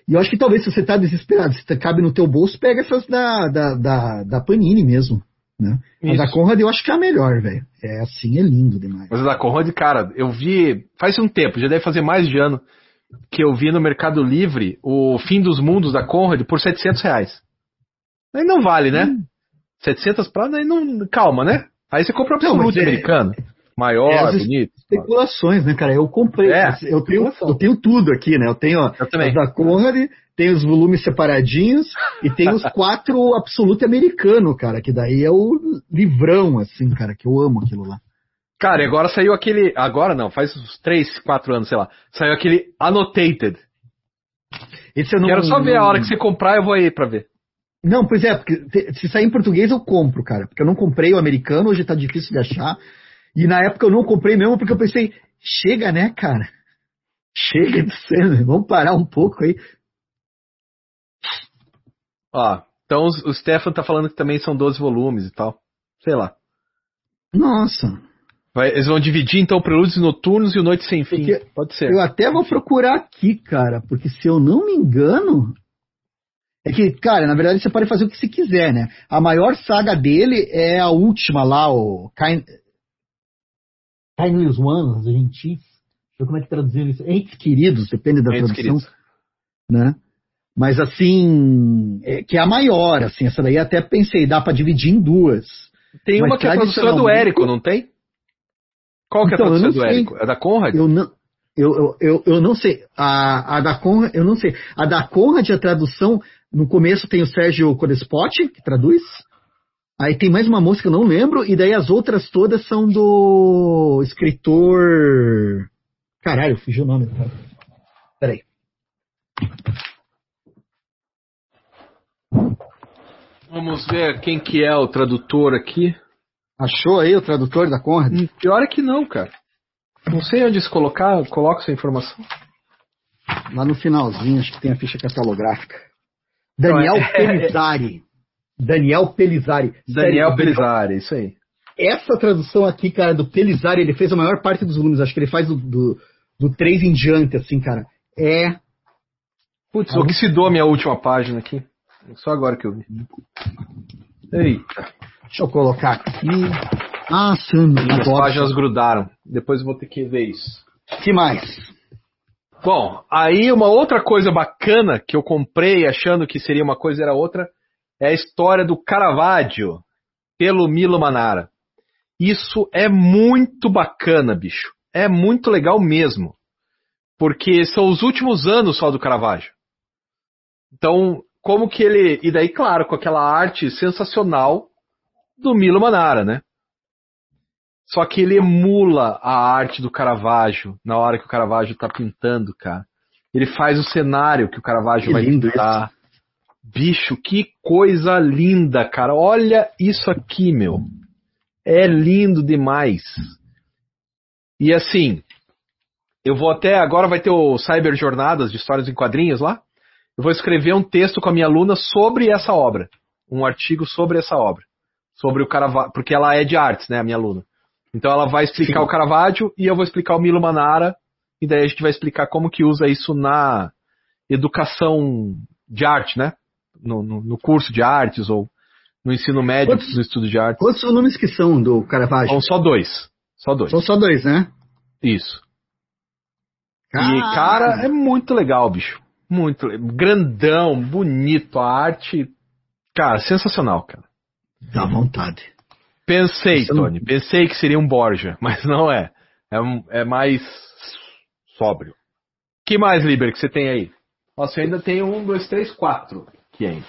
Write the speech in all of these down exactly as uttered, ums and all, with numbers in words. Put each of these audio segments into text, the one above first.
E eu acho que talvez se você tá desesperado, se cabe no teu bolso, pega essas da, da, da, da Panini mesmo, né? A da Conrad eu acho que é a melhor, velho. É assim, é lindo demais. Mas a da Conrad, cara, eu vi faz um tempo, já deve fazer mais de ano, que eu vi no Mercado Livre o Fim dos Mundos da Conrad por setecentos reais. Aí não vale, né? Hum. setecentos pra... Aí não... Calma, né? Aí você compra um absoluto é... americano. Maior, é as bonito. Especulações, né, cara? Eu comprei. É, eu, tenho, eu tenho tudo aqui, né? Eu tenho ó, eu também. As da Conrad, tenho os volumes separadinhos e tenho os quatro absoluto americano, cara. Que daí é o livrão, assim, cara, que eu amo aquilo lá. Cara, e agora saiu aquele... Agora não, faz uns três, quatro anos, sei lá. Saiu aquele Annotated. Esse eu não, Quero só ver não... a hora que você comprar, eu vou aí pra ver. Não, pois é, porque se sair em português eu compro, cara. Porque eu não comprei o americano, hoje tá difícil de achar. E na época eu não comprei mesmo porque eu pensei, chega, né, cara? Chega de ser, vamos parar um pouco aí. Ó, então o Stefan tá falando que também são doze volumes e tal. Sei lá. Nossa. Vai, eles vão dividir então Prelúdios Noturnos e o Noite Sem Fim. Porque pode ser. Eu até vou procurar aqui, cara, porque se eu não me engano... É que, cara, na verdade você pode fazer o que você quiser, né? A maior saga dele é a última lá, o... Kind... Kindless Ones, a gente... Deixa eu ver como é que traduziram isso. Entes Queridos, depende da Entes tradução. Queridos. Né? Mas assim, é, que é a maior, assim, essa daí até pensei, dá pra dividir em duas. Tem Mas uma que é a tradução do Érico, não tem? Qual que é a então, tradução do Érico? É da Conrad? Eu não, eu, eu, eu, eu não sei. A, a da Conrad, eu não sei. A da Conrad, a tradução, no começo tem o Sérgio Codespotti, que traduz. Aí tem mais uma moça que eu não lembro, e daí as outras todas são do escritor... Caralho, fugiu o nome. Peraí. Vamos ver quem que é o tradutor aqui. Achou aí o tradutor da Conrad? Hum, pior é que não, cara. Não sei onde se colocar, coloca essa informação. Lá no finalzinho, acho que tem a ficha catalográfica. Daniel é, Pelizari. É, Daniel Pelizari. Daniel Sério, Pelizari, isso aí. Essa tradução aqui, cara, do Pelizari, ele fez a maior parte dos volumes. Acho que ele faz do, do, do três em diante, assim, cara. É... Putz, ah, oxidou a minha última página aqui. Só agora que eu vi. Eita. Deixa eu colocar aqui. Ah, sim. As páginas grudaram. Depois eu vou ter que ver isso. Que mais? Bom, aí uma outra coisa bacana que eu comprei achando que seria uma coisa e era outra é a história do Caravaggio pelo Milo Manara. Isso é muito bacana, bicho. É muito legal mesmo. Porque são os últimos anos só do Caravaggio. Então, como que ele... E daí, claro, com aquela arte sensacional do Milo Manara, né? Só que ele emula a arte do Caravaggio na hora que o Caravaggio tá pintando, cara. Ele faz o cenário que o Caravaggio que vai pintar. Isso. Bicho, que coisa linda, cara. Olha isso aqui, meu. É lindo demais. E assim, eu vou até... Agora vai ter o Cyber Jornadas de Histórias em Quadrinhos lá. Eu vou escrever um texto com a minha aluna sobre essa obra. Um artigo sobre essa obra. Sobre o Caravaggio, porque ela é de artes, né, a minha aluna. Então ela vai explicar Sim. o Caravaggio e eu vou explicar o Milo Manara. E daí a gente vai explicar como que usa isso na educação de arte, né? No, no, no curso de artes ou no ensino médio, quantos, no estudo de artes. Quantos volumes que são do Caravaggio? São só dois. Só dois. São só dois, né? Isso. Ah. E, cara, é muito legal, bicho. Muito grandão, bonito, a arte, cara, sensacional, cara. Dá vontade. Pensei, Tony, não... pensei que seria um Borja, mas não é. É, um, é mais sóbrio. Que mais, Liber, que você tem aí? Nossa, eu ainda tenho um, dois, três, quatro aqui ainda.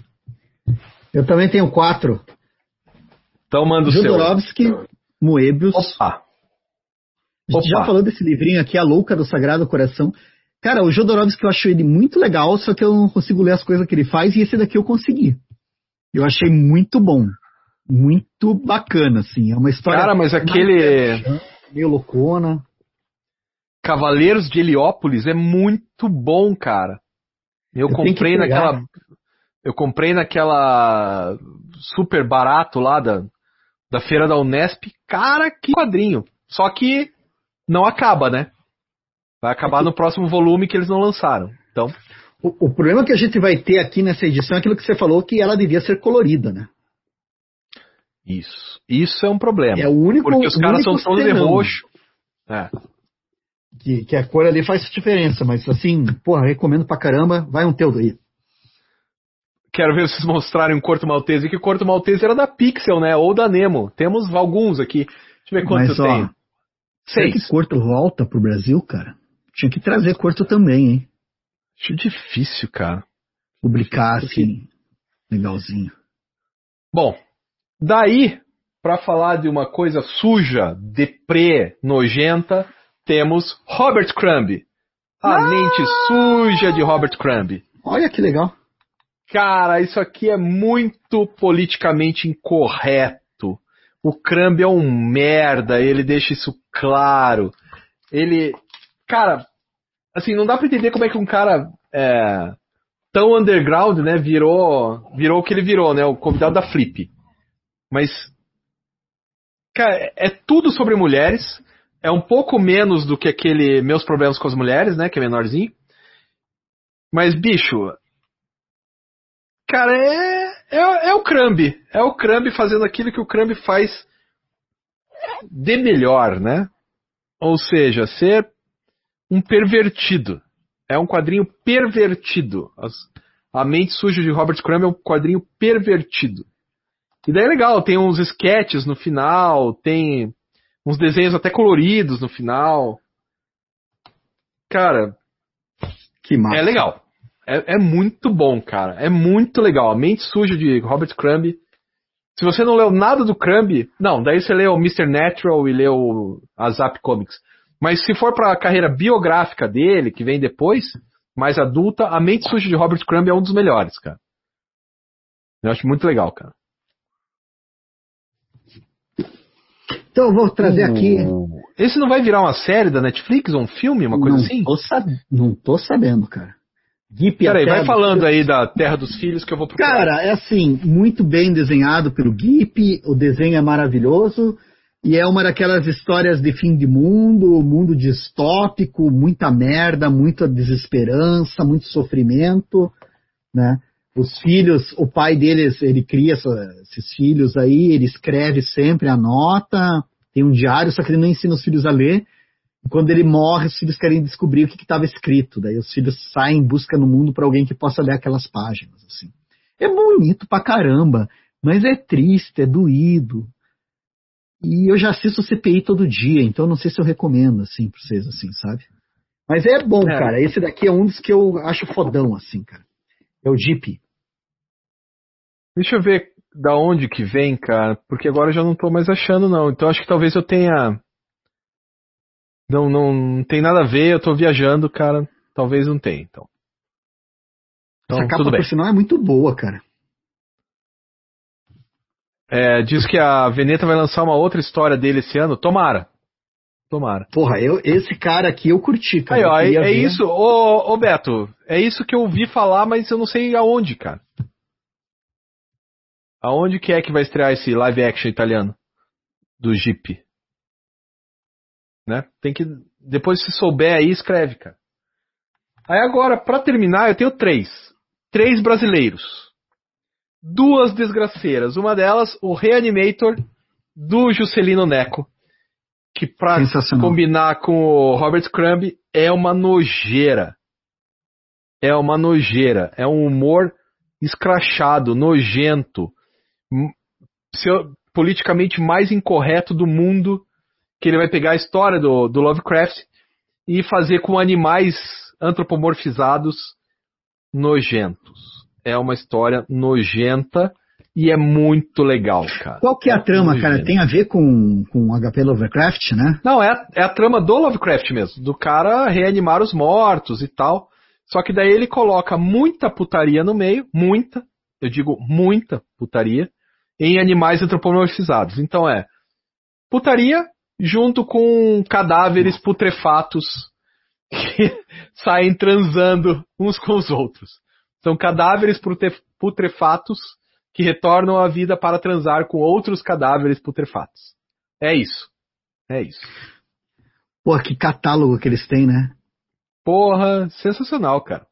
Eu também tenho quatro. Então manda o seu. Jodorowsky, Moebius. Opa! A gente Opa. já falou desse livrinho aqui, A Louca do Sagrado Coração. Cara, o Jodorowsky eu acho ele muito legal, só que eu não consigo ler as coisas que ele faz, e esse daqui eu consegui. Eu achei muito bom. Muito bacana, assim. É uma história... Cara, mas aquele... meio loucona. Cavaleiros de Heliópolis é muito bom, cara. Eu, eu comprei naquela... Eu comprei naquela... super barato lá da, da feira da Unesp. Cara, que quadrinho. Só que não acaba, né? Vai acabar no próximo volume que eles não lançaram. Então... O, o problema que a gente vai ter aqui nessa edição é aquilo que você falou, que ela devia ser colorida, né? Isso. Isso é um problema. É o único. Porque os o caras único são todos de senão, roxo. É. Que, que a cor ali faz diferença, mas assim, porra, recomendo pra caramba. Vai um teu aí. Quero ver vocês mostrarem um Corto Maltese. Que o Corto Maltese era da Pixel, né? Ou da Nemo. Temos alguns aqui. Deixa eu ver quantos Mas, eu ó, tenho. será que Seis. Corto volta pro Brasil, cara? Tinha que trazer Corto também, hein? Acho difícil, cara. Publicar Porque... assim, legalzinho. Bom, daí, pra falar de uma coisa suja, deprê, nojenta, temos Robert Crumb. A Ah! mente suja de Robert Crumb. Olha que legal. Cara, isso aqui é muito politicamente incorreto. O Crumb é um merda, ele deixa isso claro. Ele... Cara, assim, não dá pra entender como é que um cara é, tão underground, né, virou, virou o que ele virou, né, o convidado da Flip. Mas, cara, é tudo sobre mulheres. É um pouco menos do que aquele Meus Problemas com as Mulheres, né, que é menorzinho. Mas, bicho... Cara, é, é, é o Crumb. É o Crumb fazendo aquilo que o Crumb faz de melhor, né? Ou seja, ser um pervertido. É um quadrinho pervertido. As, a Mente Suja de Robert Crumb é um quadrinho pervertido. E daí é legal, tem uns sketches no final, tem uns desenhos até coloridos no final. Cara, Que massa. é legal. É, é muito bom, cara. É muito legal. A Mente Suja de Robert Crumb. Se você não leu nada do Crumb, não, daí você leu o mister Natural e leu a Zap Comics. Mas se for pra carreira biográfica dele, que vem depois, mais adulta, a Mente Suja de Robert Crumb é um dos melhores, cara. Eu acho muito legal, cara. Então eu vou trazer uh, aqui. Esse não vai virar uma série da Netflix, um filme, uma coisa não assim? Tô sab... Não tô sabendo, cara. Peraí, vai falando aí da Terra dos Filhos que eu vou procurar. Cara, é assim, muito bem desenhado pelo Gip, o desenho é maravilhoso, e é uma daquelas histórias de fim de mundo, mundo distópico, muita merda, muita desesperança, muito sofrimento, né? Os filhos, o pai deles, ele cria essa, esses filhos aí, ele escreve sempre, anota, tem um diário, só que ele não ensina os filhos a ler. E quando ele morre, os filhos querem descobrir o que estava escrito. Daí os filhos saem em busca no mundo para alguém que possa ler aquelas páginas. Assim. É bonito pra caramba, mas é triste, é doído. E eu já assisto o C P I todo dia, então não sei se eu recomendo assim pra vocês, assim, sabe? Mas é bom, é. cara. Esse daqui é um dos que eu acho fodão, assim, cara. É o Jeep. Deixa eu ver da onde que vem, cara, porque agora eu já não tô mais achando, não. Então acho que talvez eu tenha... Não, não, não tem nada a ver, eu tô viajando, cara. Talvez não tenha, então. então Essa capa, por sinal, é muito boa, cara. É, diz que a Veneta vai lançar uma outra história dele esse ano. Tomara. Tomara. Porra, eu, esse cara aqui eu curti, cara. Aí, ó, é, é ver. isso. Ô, ô, Beto, é isso que eu ouvi falar, mas eu não sei aonde, cara. Aonde que é que vai estrear esse live action italiano? Do Jeep? Né? Tem que... Depois, se souber aí, escreve, cara. Aí agora, pra terminar, eu tenho três. Três brasileiros. Duas desgraceiras. Uma delas, o Reanimator do Juscelino Neco. Que pra combinar com o Robert Crumb, é uma nojeira. É uma nojeira. É um humor escrachado, nojento. Politicamente mais incorreto do mundo. Que ele vai pegar a história do, do Lovecraft e fazer com animais antropomorfizados nojentos. É uma história nojenta e é muito legal, cara. Qual que é a é trama, nojento. cara? Tem a ver com, com H P Lovecraft, né? Não, é a, é a trama do Lovecraft mesmo, do cara reanimar os mortos e tal. Só que daí ele coloca muita putaria no meio, muita, eu digo muita putaria, em animais antropomorfizados. Então é putaria junto com cadáveres putrefatos que saem transando uns com os outros. São cadáveres putrefatos que retornam à vida para transar com outros cadáveres putrefatos. É isso. É isso. Pô, que catálogo que eles têm, né? Porra, sensacional, cara.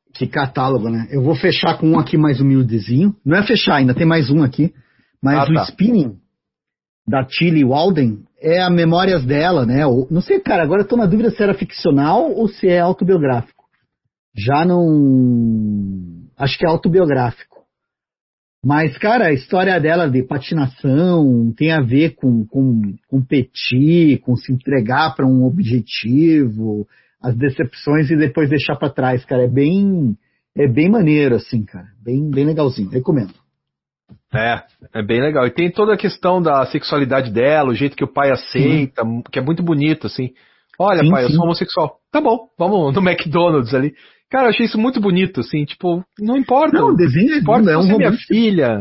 Que catálogo, né? Eu vou fechar com um aqui mais humildezinho. Não é fechar ainda, tem mais um aqui. Mas Ah, o tá. Spinning, da Tilly Walden, é a Memórias dela, né? Ou- não sei, cara, agora eu tô na dúvida se era ficcional ou se é autobiográfico. Já não... Acho que é autobiográfico. Mas, cara, a história dela de patinação tem a ver com, com competir, com se entregar para um objetivo, as decepções e depois deixar para trás, cara. É bem, é bem maneiro, assim, cara. Bem, bem legalzinho. Recomendo. É, é bem legal. E tem toda a questão da sexualidade dela, o jeito que o pai Sim, aceita, que é muito bonito, assim. Olha, sim, pai, eu sou sim. homossexual. Tá bom, vamos no McDonald's ali. Cara, eu achei isso muito bonito, assim, tipo, não importa. Não, o Não desenho é importa lindo, se é um você é minha romance. filha.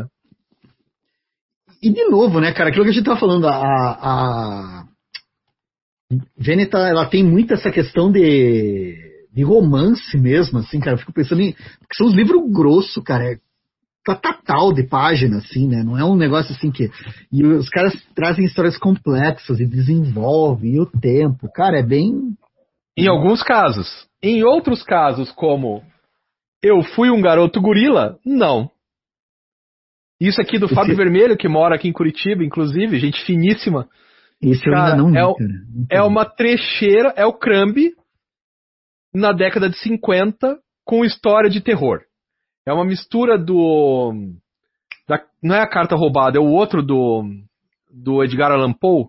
E de novo, né, cara, aquilo que a gente tava falando, a, a Vêneta, ela tem muito essa questão de, de romance mesmo, assim, cara. Eu fico pensando em. Porque são os livros grossos, cara. É catatal de página, assim, né? Não é um negócio assim que. E os caras trazem histórias complexas e desenvolvem, e o tempo. Cara, é bem. Em alguns casos. Em outros casos, como eu fui um garoto gorila, não. Isso aqui do Fábio Esse, Vermelho, que mora aqui em Curitiba, inclusive, gente finíssima. esse eu ainda Cara, não é, li, o- cara. Nunca é li. uma trecheira, é o Crumb na década de cinquenta com história de terror. É uma mistura do. Da, não é a carta roubada, é o outro do, do Edgar Allan Poe,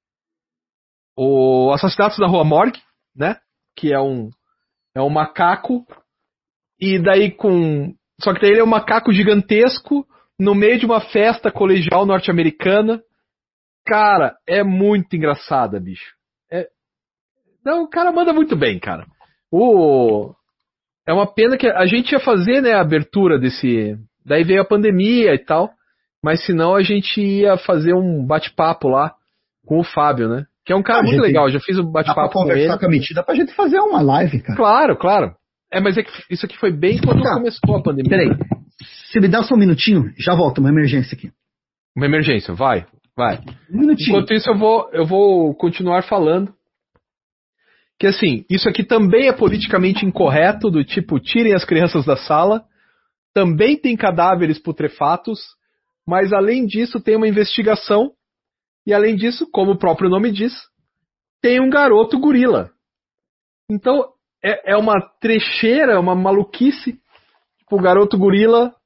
o Assassinatos da Rua Morgue, né? Que é um, é um macaco, e daí com. Só que daí ele é um macaco gigantesco no meio de uma festa colegial norte-americana. Cara, é muito engraçada, bicho. É, não, o cara manda muito bem, cara. O, é uma pena que a gente ia fazer, né, a abertura desse. Daí veio a pandemia e tal. Mas senão a gente ia fazer um bate-papo lá com o Fábio, né? Que é um cara Ah, muito gente, legal. Já fiz um dá pra bate-papo com conversar ele. com a mentira pra gente fazer uma live, cara. Claro, claro. É, mas é que isso aqui foi bem quando Tá, começou a pandemia. peraí. Né? Se me dá só um minutinho, já volto, uma emergência aqui. Uma emergência, vai, vai. Um minutinho. Enquanto isso, eu vou, eu vou continuar falando. Que assim, isso aqui também é politicamente incorreto, do tipo, tirem as crianças da sala. Também tem cadáveres putrefatos, mas além disso tem uma investigação, e além disso, como o próprio nome diz, tem um garoto gorila. Então é, é uma trecheira, uma maluquice. Tipo, o garoto gorila